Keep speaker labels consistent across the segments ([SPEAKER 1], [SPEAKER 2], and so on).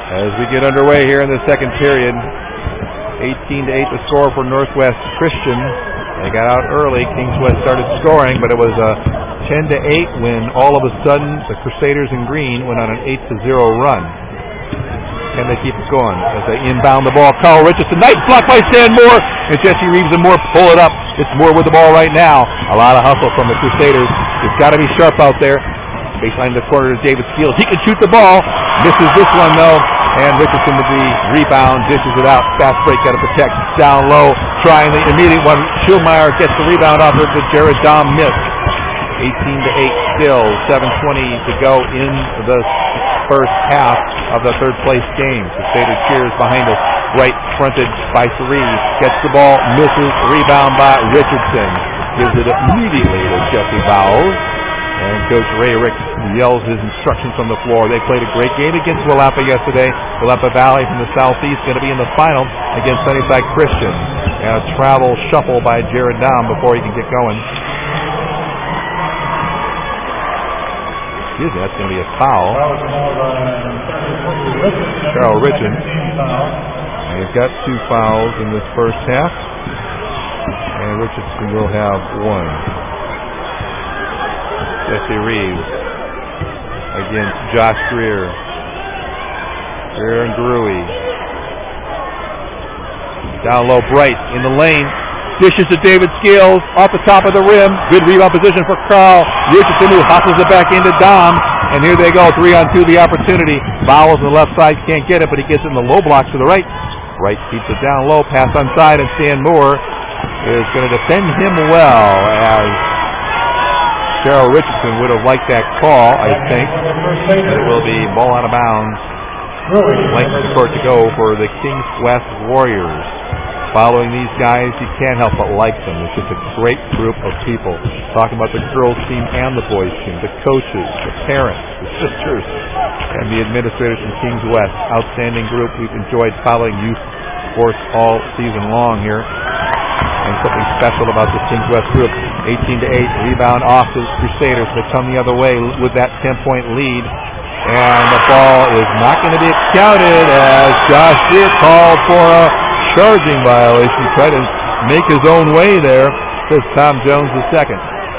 [SPEAKER 1] as we get underway here in the second period. 18-8 the score for Northwest Christian. They got out early. Kings West started scoring, but it was a 10-8 when all of a sudden the Crusaders in green went on an 8-0 run. Can they keep it going as they inbound the ball? Carl Richardson, nice block by Stan Moore, and Jesse Reeves and Moore pull it up. It's Moore with the ball right now. A lot of hustle from the Crusaders. It's got to be sharp out there. Baseline to the corner to David Skeels. He can shoot the ball. Misses this one, though. And Richardson with the rebound. Dishes it out. Fast break. Got to protect. Down low. Trying the immediate one. Schulmeyer gets the rebound off of the Jared Dahm miss. 18-8 still. 7:20 to go in the first half of the third place game. Crusader cheers behind us. Right fronted by Cerise. Gets the ball. Misses. Rebound by Richardson. Gives it immediately to Jesse Bowles. And Coach Ray Ricks yells his instructions from the floor. They played a great game against Willapa yesterday. Willapa Valley from the southeast going to be in the final against Sunnyside Christian. And a travel shuffle by Jared Dahm before he can get going. Excuse me, that's going to be a foul. Carl Richard. And he's got 2 fouls in this first half. And Richardson will have 1. Jesse Reeves against Josh Greer. Greer and Gruey. Down low, Bright in the lane. Dishes to David Scales off the top of the rim. Good rebound position for Carl Richardson, who hustles it back into Dahm. And here they go, 3-on-2 the opportunity. Bowles on the left side can't get it, but he gets it in the low blocks to the right. Bright keeps it down low, pass on side, and Stan Moore is going to defend him well as Cheryl Richardson would have liked that call, I think. But it will be ball out of bounds. Length of the court to go for the Kings West Warriors. Following these guys, you can't help but like them. It's just a great group of people. Talking about the girls team and the boys team, the coaches, the parents, the sisters, and the administrators from Kings West. Outstanding group. We've enjoyed following youth sports all season long here. And something special about this Kings West group. 18-8, rebound off the Crusaders. They come the other way with that 10-point lead. And the ball is not going to be counted as Josh Greer called for a charging violation. Tried to make his own way there. Says Tom Jones II.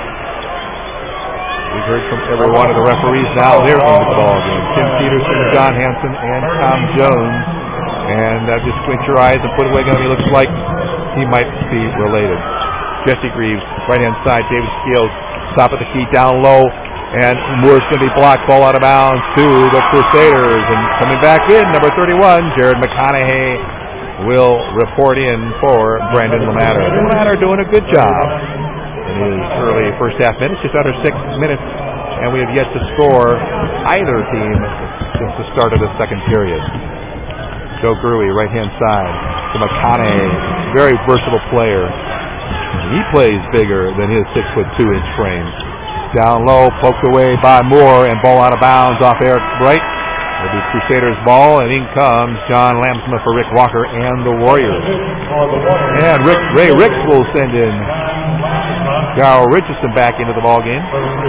[SPEAKER 1] We've heard from every one of the referees now. They're in the ball game. Tim Peterson, John Hanson, and Tom Jones. And just squint your eyes and put away gun. He looks like he might be related. Jesse Greaves, right-hand side. David Scales, top of the key, down low. And Moore's going to be blocked. Ball out of bounds to the Crusaders. And coming back in, number 31, Jared McConaughey will report in for Brandon LeMatter. LeMatter doing a good job in his early first half minutes, just under 6 minutes. And we have yet to score either team since the start of the second period. Joe Gruey, right-hand side to McConaughey. Very versatile player. He plays bigger than his 6'2" frame. Down low, poked away by Moore, and ball out of bounds off Eric Bright. It'll be Crusaders ball, and in comes John Lamsmith for Rick Walker and the Warriors. And Ray Ricks will send in Carl Richardson back into the ball game.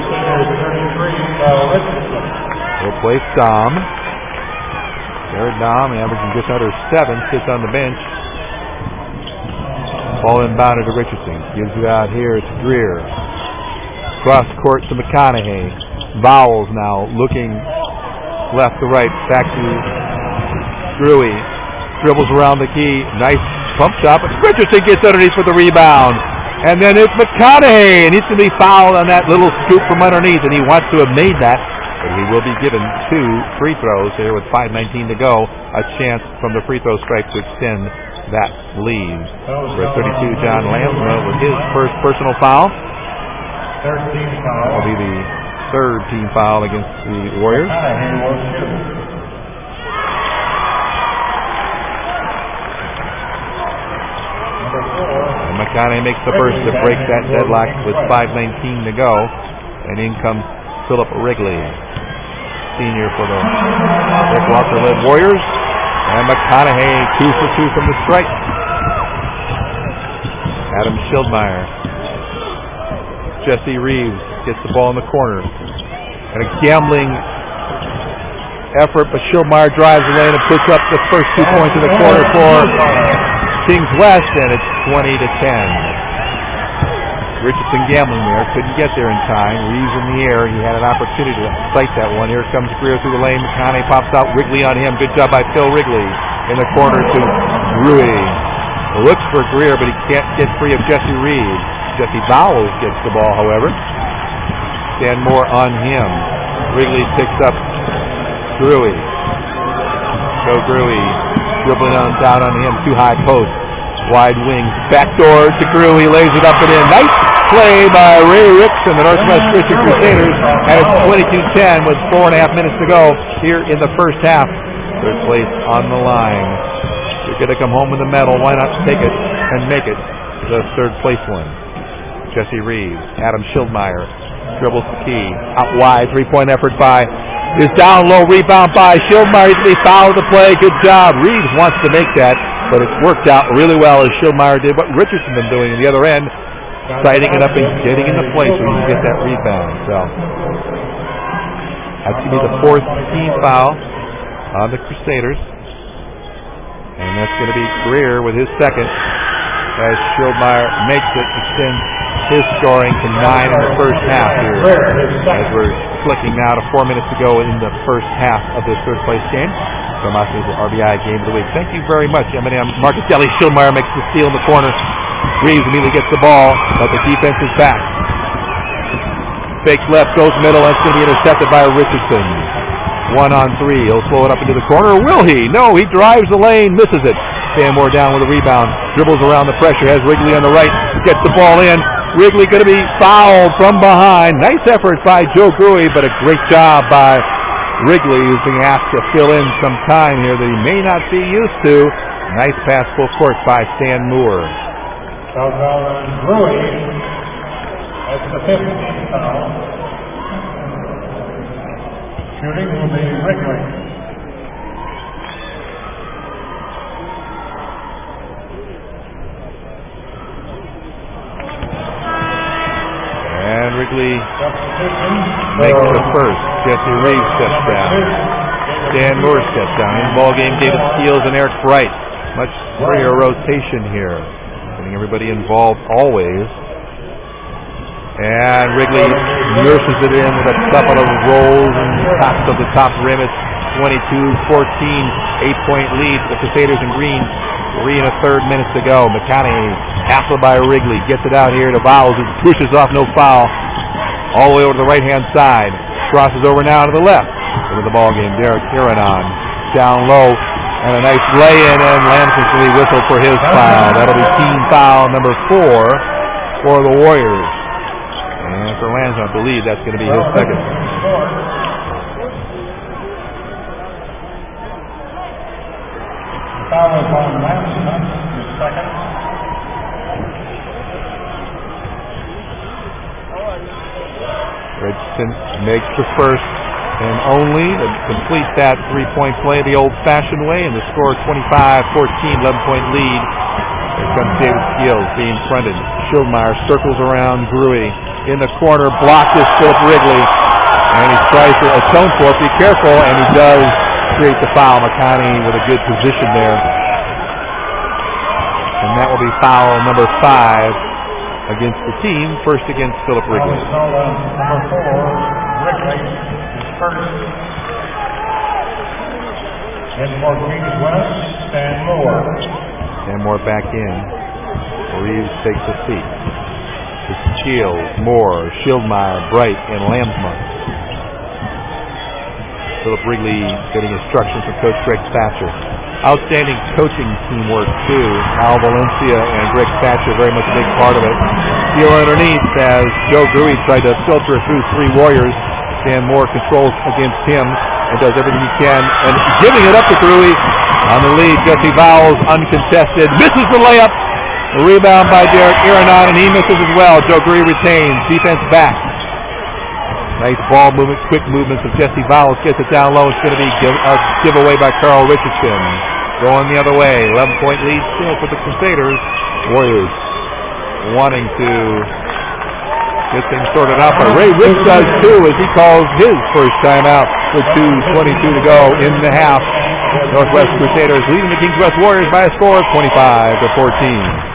[SPEAKER 1] He'll play Dahm. Jared Dahm, averaging just under 7, sits on the bench. Ball inbounded to Richardson. Gives it out here to Greer. Cross court to McConaughey. Bowles now looking left to right. Back to Gruey. Dribbles around the key. Nice pump shot. But Richardson gets underneath for the rebound. And then it's McConaughey. And he's going to be fouled on that little scoop from underneath. And he wants to have made that. But he will be given 2 free throws here with 5:19 to go. A chance from the free throw stripe to extend that lead. For 32, John Lamsmith with his first personal foul. That will be the 3rd team foul against the Warriors. And McConaughey makes the first to break that deadlock with 5:19 to go. And in comes Philip Wrigley, senior for the Rick Walker-led Warriors. And McConaughey 2 for 2 from the stripe. Adam Schildmeyer. Jesse Reeves gets the ball in the corner. And a gambling effort, but Schildmeyer drives the lane and puts up the first 2 points in the quarter for Kings West, and it's 20-10. Richardson gambling there, couldn't get there in time. Reeves in the air, he had an opportunity to cite that one. Here comes Greer through the lane. McConaughey pops out, Wrigley on him. Good job by Phil Wrigley in the corner to Rui. Looks for Greer, but he can't get free of Jesse Reeves. Jesse Vowles gets the ball, however. Stan Moore on him. Wrigley picks up Gruey. Joe Gruey dribbling on down on him. Too high post. Wide wing. Backdoor to Gruey. Lays it up and in. Nice play by Ray Ricks and the Northwest Christian Crusaders. And it's 22-10 with 4.5 minutes to go here in the first half. Third place on the line. You're going to come home with a medal. Why not take it and make it the third place one? Jesse Reeves. Adam Schildmeyer. Dribbles the key. Out wide. 3-point effort by is down low. Rebound by Schildmeyer. He's going to be fouled the play. Good job. Reeves wants to make that, but it's worked out really well as Schildmeyer did what Richardson been doing on the other end, sighting it up and getting into play so he can get that rebound. So that's going to be the fourth team foul on the Crusaders, and that's going to be Greer with his second as Schildmeyer makes it, extends his scoring to 9 in the first half here as we're clicking now to 4 minutes to go in the first half of this third place game. From us is the RBI Game of the Week. Thank you very much, M&M. Marcus Kelly. Schildmeyer makes the steal in the corner. Reeves immediately gets the ball, but the defense is back. Fakes left, goes middle, and it's going to be intercepted by Richardson. 1-on-3. He'll slow it up into the corner. Will he? No, he drives the lane, misses it. Stan Moore down with a rebound. Dribbles around the pressure. Has Wrigley on the right. Gets the ball in. Wrigley going to be fouled from behind. Nice effort by Joe Gruey, but a great job by Wrigley, who's being asked to fill in some time here that he may not be used to. Nice pass full court by Stan Moore.
[SPEAKER 2] Gruey, that's the 15th foul. Shooting will be Wrigley.
[SPEAKER 1] And Wrigley makes the first. Jesse Reeves steps down. Stan Moore steps down. In the ball game, David Steele and Eric Bright. Much freer rotation here. Getting everybody involved always. And Wrigley nurses it in with a couple of rolls and tops of the top rim. It's 22-14, 8-point lead for the Crusaders in green. 3 1/3 minutes to go. McConaughey, hassled by Wrigley, gets it out here to Vowles, who pushes off, no foul. All the way over to the right-hand side. Crosses over now to the left. Into the ball game, Derek Iranon down low, and a nice lay-in, and Lamson's going to be whistled for his foul. That'll be team foul number 4 for the Warriors. And for Lamson, I believe that's going to be his second.
[SPEAKER 2] Foul is on Lamson, his second.
[SPEAKER 1] Richardson makes the first and only to complete that 3-point play the old-fashioned way, and the score 25-14, 11-point lead. Here comes David Steele being fronted. Schildmeyer circles around Gruey in the corner, blocked is Philip Wrigley, and he tries to atone for it. Be careful, and he does create the foul. McConaughey with a good position there, and that will be foul number 5 against the team, first against Philip Wrigley.
[SPEAKER 2] Number 4, Wrigley, is first. And for Kings West, Stan Moore.
[SPEAKER 1] Stan Moore back in. Reeves takes a seat. It's Shields, Moore, Schildmeyer, Bright, and Lamsmunt. Philip Wrigley getting instructions from Coach Greg Thatcher. Outstanding coaching teamwork, too. Al Valencia and Greg Thatcher, very much a big part of it. Steele underneath as Joe Gruey tried to filter through 3 Warriors. Stan Moore controls against him and does everything he can. And giving it up to Gruey on the lead. Jesse Vowles, uncontested, misses the layup. The rebound by Derek Iranon, and he misses as well. Joe Gruey retains. Defense back. Nice ball movement, quick movements of Jesse Vowles. Gets it down low. It's going to be a giveaway by Carl Richardson. Going the other way. 11-point lead still for the Crusaders. Warriors wanting to get things sorted out. But Ray Ricks does too as he calls his first time out. with 2:22 to go in the half. Northwest Crusaders leading the Kings West Warriors by a score of 25-14.